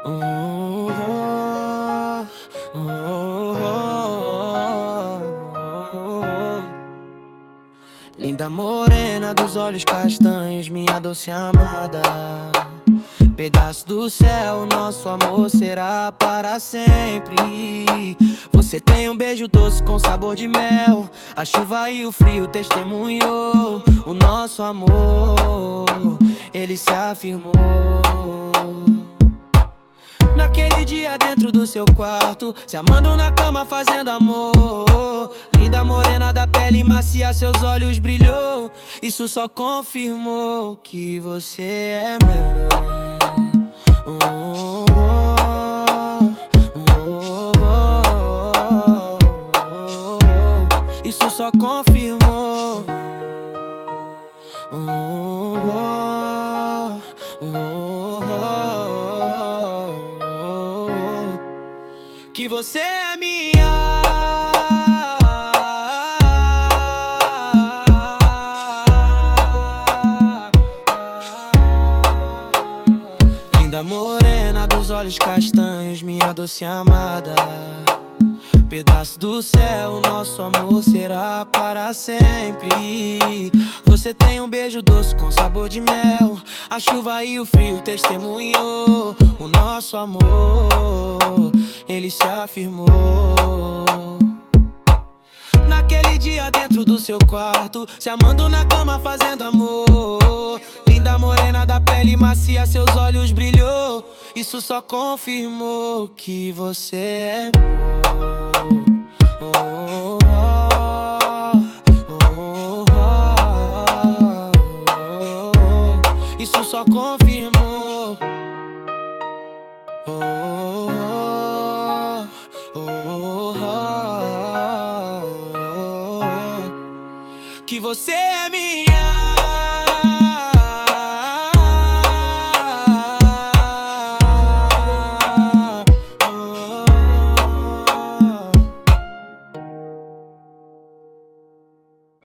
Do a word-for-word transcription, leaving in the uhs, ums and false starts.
Oh, oh, oh, oh, oh. Linda morena dos olhos castanhos, minha doce amada. Pedaço do céu, nosso amor será para sempre. Você tem um beijo doce com sabor de mel. A chuva e o frio testemunhou o nosso amor, ele se afirmou. Naquele dia dentro do seu quarto, se amando na cama fazendo amor. Linda morena da pele macia, seus olhos brilhou. Isso só confirmou que você é meu. Oh, oh, oh, oh, oh, oh. Isso só confirmou. Oh, oh, oh, oh, oh, que você é minha. Linda morena dos olhos castanhos, minha doce amada. Pedaço do céu, nosso amor será para sempre. Você tem um beijo doce com sabor de mel. A chuva e o frio testemunhou o nosso amor, ele se afirmou. Naquele dia dentro do seu quarto, se amando na cama fazendo amor. Linda morena da pele macia, seus olhos brilhou. Isso só confirmou que você é oh, oh, oh, oh, oh. Isso só confirmou oh, oh, oh, oh, oh, que você é minha.